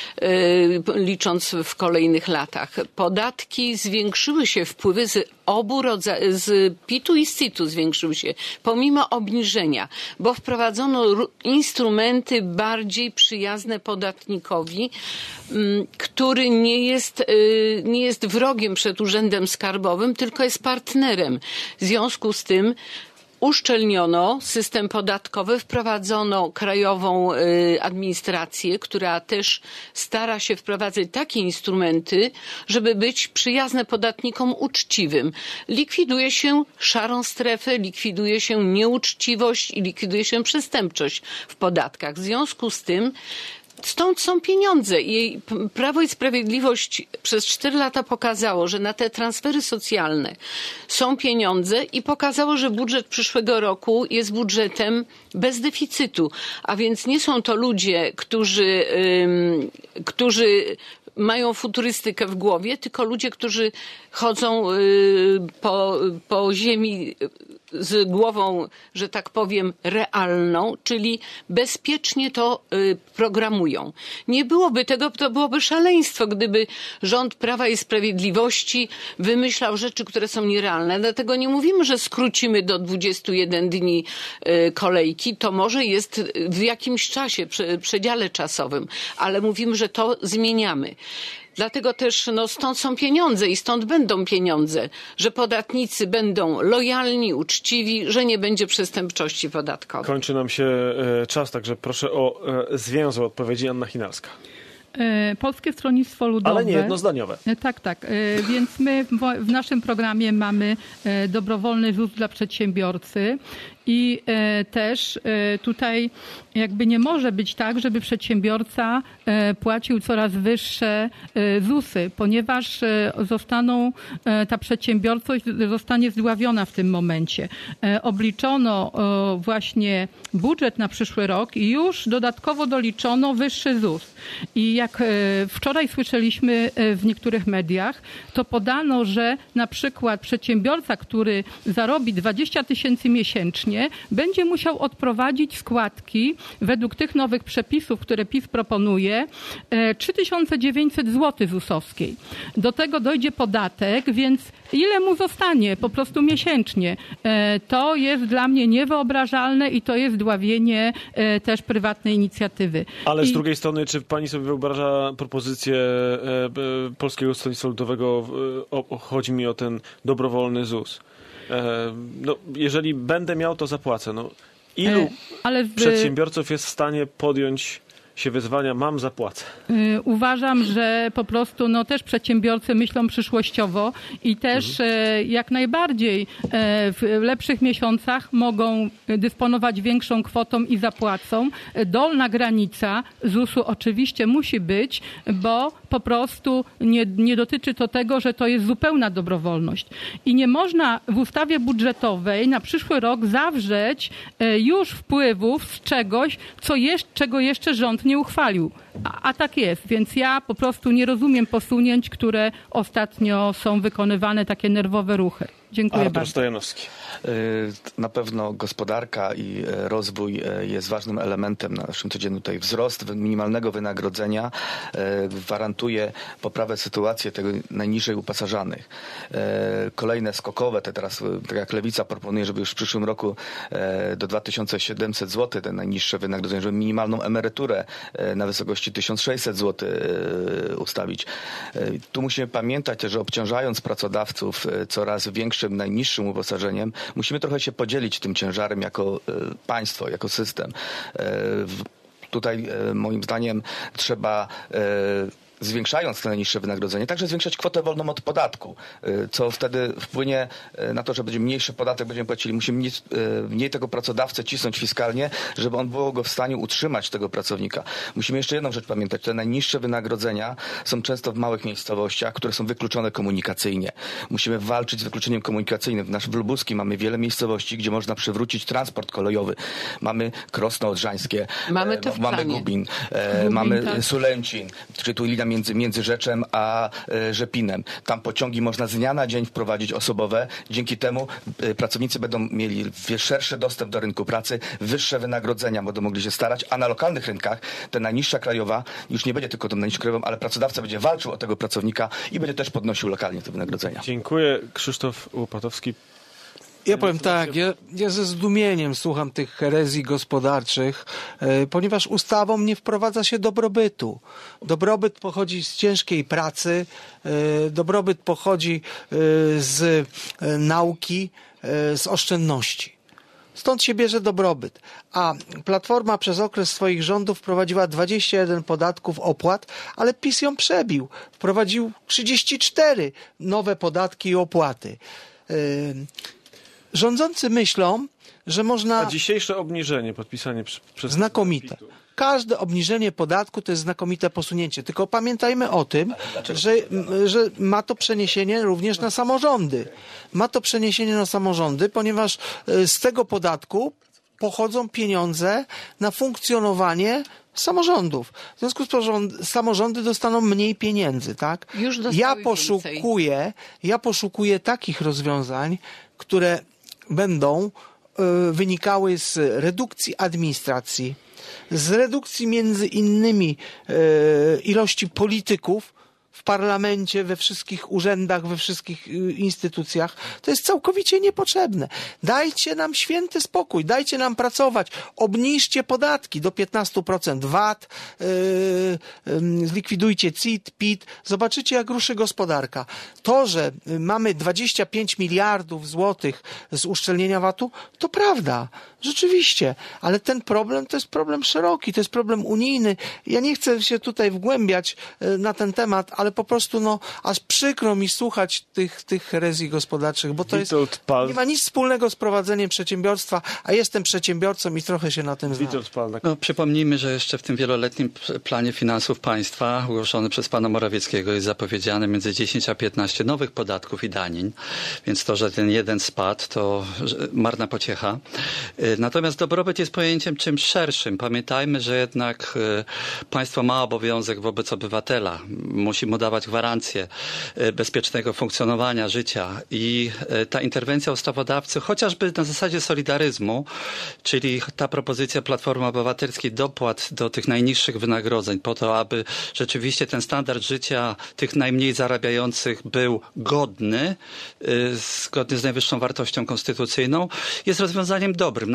yy, licząc w kolejnych latach. Podatki zwiększyły się, wpływy z obu rodzajów, z pitu i z citu zwiększyły się, pomimo obniżenia, bo wprowadzono ru- instrumenty bardziej przyjazne podatnikowi, mm, który nie jest, yy, nie jest wrogiem przed Urzędem Skarbowym, tylko jest partnerem. W związku z tym uszczelniono system podatkowy, wprowadzono krajową y, administrację, która też stara się wprowadzać takie instrumenty, żeby być przyjazne podatnikom uczciwym. Likwiduje się szarą strefę, likwiduje się nieuczciwość i likwiduje się przestępczość w podatkach. W związku z tym stąd są pieniądze i Prawo i Sprawiedliwość przez cztery lata pokazało, że na te transfery socjalne są pieniądze i pokazało, że budżet przyszłego roku jest budżetem bez deficytu. A więc nie są to ludzie, którzy, ym, którzy mają futurystykę w głowie, tylko ludzie, którzy chodzą y, po, po ziemi z głową, że tak powiem, realną, czyli bezpiecznie to y, programują. Nie byłoby tego, to byłoby szaleństwo, gdyby rząd Prawa i Sprawiedliwości wymyślał rzeczy, które są nierealne. Dlatego nie mówimy, że skrócimy do dwudziestu jeden dni y, kolejki. To może jest w jakimś czasie, prze, przedziale czasowym, ale mówimy, że to zmieniamy. Dlatego też no, stąd są pieniądze i stąd będą pieniądze, że podatnicy będą lojalni, uczciwi, że nie będzie przestępczości podatkowej. Kończy nam się e, czas, także proszę o e, zwięzłe odpowiedzi. Anna Chinarska. E, Polskie Stronnictwo Ludowe. Ale nie jednozdaniowe. E, Tak, tak. E, Więc my w- w naszym programie mamy e, dobrowolny ZUS dla przedsiębiorcy i e, też e, tutaj jakby nie może być tak, żeby przedsiębiorca e, płacił coraz wyższe e, ZUSy, ponieważ e, zostaną, e, ta przedsiębiorczość zostanie zdławiona w tym momencie. E, Obliczono e, właśnie budżet na przyszły rok i już dodatkowo doliczono wyższy ZUS. I jak e, wczoraj słyszeliśmy e, w niektórych mediach, to podano, że na przykład przedsiębiorca, który zarobi dwadzieścia tysięcy miesięcznie, będzie musiał odprowadzić składki według tych nowych przepisów, które PiS proponuje, e, trzy tysiące dziewięćset złotych ZUS-owskiej. Do tego dojdzie podatek, więc ile mu zostanie po prostu miesięcznie? E, To jest dla mnie niewyobrażalne i to jest dławienie e, też prywatnej inicjatywy. Ale z I- drugiej strony, czy pani sobie wyobraża propozycję e, e, Polskiego Stronnictwa Ludowego, e, o, o, chodzi mi o ten dobrowolny ZUS. E, no, jeżeli będę miał, to zapłacę. No, ilu E, ale w- przedsiębiorców jest w stanie podjąć się wyzwania, mam, zapłacę. Y, Uważam, że po prostu no, też przedsiębiorcy myślą przyszłościowo i też mhm. jak najbardziej w lepszych miesiącach mogą dysponować większą kwotą i zapłacą. Dolna granica zusu oczywiście musi być, bo po prostu nie, nie dotyczy to tego, że to jest zupełna dobrowolność. I nie można w ustawie budżetowej na przyszły rok zawrzeć już wpływów z czegoś, co jest, czego jeszcze rząd nie uchwalił. A, a tak jest, więc ja po prostu nie rozumiem posunięć, które ostatnio są wykonywane, takie nerwowe ruchy. Dziękuję Artur bardzo. Stojanowski. Na pewno gospodarka i rozwój jest ważnym elementem na naszym codziennym tutaj. Wzrost minimalnego wynagrodzenia gwarantuje poprawę sytuacji tego najniżej uposażanych. Kolejne skokowe, te teraz, tak jak Lewica proponuje, żeby już w przyszłym roku do dwa tysiące siedemset złotych te najniższe wynagrodzenie, żeby minimalną emeryturę na wysokości tysiąc sześćset złotych ustawić. Tu musimy pamiętać, że obciążając pracodawców coraz większym, najniższym uposażeniem, musimy trochę się podzielić tym ciężarem jako państwo, jako system. Tutaj moim zdaniem trzeba, zwiększając te najniższe wynagrodzenie, także zwiększać kwotę wolną od podatku, co wtedy wpłynie na to, że będzie mniejszy podatek, będziemy płacili. Musimy mniej, mniej tego pracodawcę cisnąć fiskalnie, żeby on było go w stanie utrzymać, tego pracownika. Musimy jeszcze jedną rzecz pamiętać. Te najniższe wynagrodzenia są często w małych miejscowościach, które są wykluczone komunikacyjnie. Musimy walczyć z wykluczeniem komunikacyjnym. W naszym Lubuskim mamy wiele miejscowości, gdzie można przywrócić transport kolejowy. Mamy Krosno Odrzańskie, mamy, to w mamy Gubin, Gubin mamy tak. Sulęcin, czyli tu linia między, między Rzeczem a e, Rzepinem. Tam pociągi można z dnia na dzień wprowadzić osobowe. Dzięki temu e, pracownicy będą mieli szerszy dostęp do rynku pracy, wyższe wynagrodzenia, będą mogli się starać, a na lokalnych rynkach ta najniższa krajowa już nie będzie tylko tą najniższą krajową, ale pracodawca będzie walczył o tego pracownika i będzie też podnosił lokalnie te wynagrodzenia. Dziękuję. Krzysztof Łopatowski. Ja powiem tak, ja, ja ze zdumieniem słucham tych herezji gospodarczych, e, ponieważ ustawą nie wprowadza się dobrobytu. Dobrobyt pochodzi z ciężkiej pracy, e, dobrobyt pochodzi e, z e, nauki, e, z oszczędności. Stąd się bierze dobrobyt. A Platforma przez okres swoich rządów wprowadziła dwadzieścia jeden podatków, opłat, ale PiS ją przebił. Wprowadził trzydzieści cztery nowe podatki i opłaty. E, Rządzący myślą, że można... A dzisiejsze obniżenie, podpisanie przez... Znakomite. Każde obniżenie podatku to jest znakomite posunięcie. Tylko pamiętajmy o tym, że, że ma to przeniesienie również na samorządy. Ma to przeniesienie na samorządy, ponieważ z tego podatku pochodzą pieniądze na funkcjonowanie samorządów. W związku z tym samorządy dostaną mniej pieniędzy, tak? Już ja poszukuję, ja poszukuję takich rozwiązań, które będą y, wynikały z redukcji administracji, z redukcji między innymi y, ilości polityków w parlamencie, we wszystkich urzędach, we wszystkich y, instytucjach. To jest całkowicie niepotrzebne. Dajcie nam święty spokój, dajcie nam pracować, obniżcie podatki do piętnastu procent V A T, y, y, zlikwidujcie C I T, P I T. Zobaczycie, jak ruszy gospodarka. To, że mamy dwadzieścia pięć miliardów złotych z uszczelnienia V A T-u, to prawda. Rzeczywiście, ale ten problem to jest problem szeroki, to jest problem unijny. Ja nie chcę się tutaj wgłębiać na ten temat, ale po prostu no, aż przykro mi słuchać tych, tych herezji gospodarczych, bo to jest, nie ma nic wspólnego z prowadzeniem przedsiębiorstwa, a jestem przedsiębiorcą i trochę się na tym znam. No, przypomnijmy, że jeszcze w tym wieloletnim planie finansów państwa ogłoszony przez pana Morawieckiego jest zapowiedziane między dziesięć a piętnaście nowych podatków i danin, więc to, że ten jeden spadł, to marna pociecha. Natomiast dobrobyt jest pojęciem czymś szerszym. Pamiętajmy, że jednak państwo ma obowiązek wobec obywatela. Musi mu dawać gwarancję bezpiecznego funkcjonowania życia i ta interwencja ustawodawcy, chociażby na zasadzie solidaryzmu, czyli ta propozycja Platformy Obywatelskiej dopłat do tych najniższych wynagrodzeń po to, aby rzeczywiście ten standard życia tych najmniej zarabiających był godny, zgodny z najwyższą wartością konstytucyjną, jest rozwiązaniem dobrym.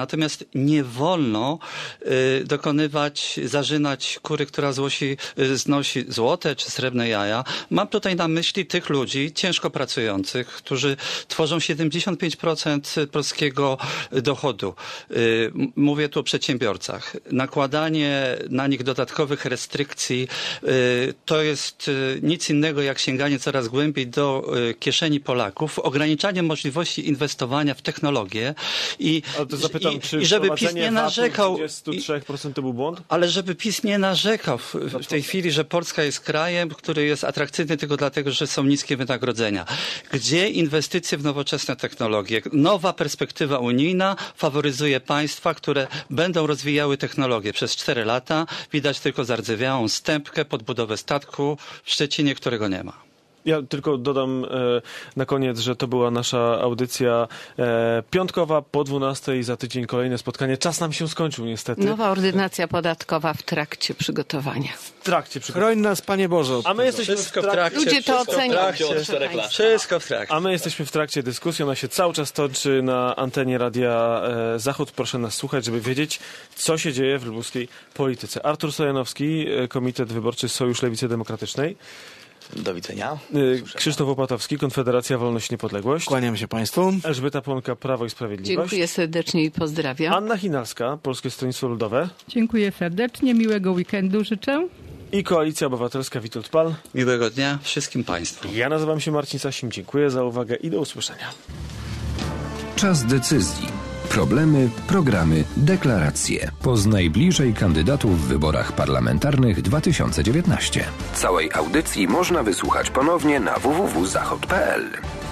Natomiast nie wolno y, dokonywać, zarzynać kury, która złosi, y, znosi złote czy srebrne jaja. Mam tutaj na myśli tych ludzi ciężko pracujących, którzy tworzą siedemdziesiąt pięć procent polskiego dochodu. Y, mówię tu o przedsiębiorcach. Nakładanie na nich dodatkowych restrykcji y, to jest y, nic innego jak sięganie coraz głębiej do y, kieszeni Polaków, ograniczanie możliwości inwestowania w technologię i, ale to zapytam, i, czy i żeby PiS nie narzekał. trzydzieści trzy procent to był błąd? Ale żeby PiS nie narzekał w, w tej chwili, że Polska jest krajem, który jest atrakcyjny tylko dlatego, że są niskie wynagrodzenia. Gdzie inwestycje w nowoczesne technologie? Nowa perspektywa unijna faworyzuje państwa, które będą rozwijały technologię. Przez cztery lata widać tylko zardzewiałą stępkę pod budowę statku w Szczecinie, którego nie ma. Ja tylko dodam e, na koniec, że to była nasza audycja e, piątkowa po dwunastej, za tydzień kolejne spotkanie. Czas nam się skończył niestety. Nowa ordynacja podatkowa w trakcie przygotowania. W trakcie przygotowania. Chroń nas, Panie Boże. A my jesteśmy Wszystko w trakcie. Ludzie to ocenią. Wszystko w trakcie. A my jesteśmy w trakcie dyskusji. Ona się cały czas toczy na antenie Radia e, Zachód. Proszę nas słuchać, żeby wiedzieć, co się dzieje w lubuskiej polityce. Artur Sojanowski, e, Komitet Wyborczy Sojusz Lewicy Demokratycznej. Do widzenia. Krzysztof Opatowski, Konfederacja Wolność i Niepodległość. Kłaniam się Państwu. Elżbieta Płonka, Prawo i Sprawiedliwość. Dziękuję serdecznie i pozdrawiam. Anna Chinalska, Polskie Stronnictwo Ludowe. Dziękuję serdecznie, miłego weekendu życzę. I Koalicja Obywatelska, Witold Pal. Miłego dnia wszystkim Państwu. Ja nazywam się Marcin Sasim. Dziękuję za uwagę i do usłyszenia. Czas decyzji. Problemy, programy, deklaracje. Poznaj bliżej kandydatów w wyborach parlamentarnych dwa tysiące dziewiętnaście. Całej audycji można wysłuchać ponownie na w w w kropka zachod kropka p l.